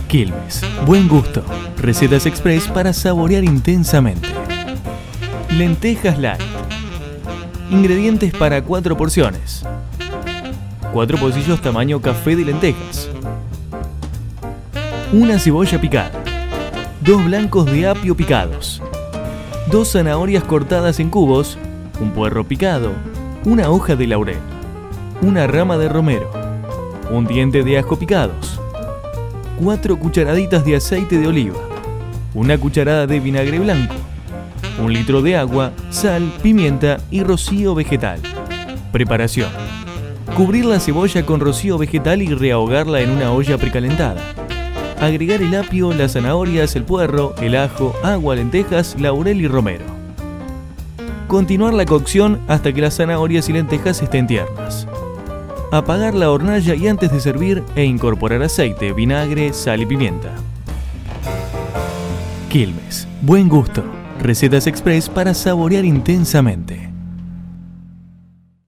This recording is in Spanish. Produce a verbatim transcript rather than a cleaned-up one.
Quilmes, buen gusto. Recetas express para saborear intensamente. Lentejas light. Ingredientes para cuatro porciones. cuatro pocillos tamaño café de lentejas. Una cebolla picada. dos blancos de apio picados. dos zanahorias cortadas en cubos. Un puerro picado. Una hoja de laurel. Una rama de romero. Un diente de ajo picados. cuatro cucharaditas de aceite de oliva. Una cucharada de vinagre blanco. Un litro de agua, sal, pimienta y rocío vegetal. Preparación. Cubrir la cebolla con rocío vegetal y rehogarla en una olla precalentada. Agregar el apio, las zanahorias, el puerro, el ajo, agua, lentejas, laurel y romero. Continuar la cocción hasta que las zanahorias y lentejas estén tiernas. Apagar la hornalla y antes de servir e incorporar aceite, vinagre, sal y pimienta. Quilmes, buen gusto. Recetas express para saborear intensamente.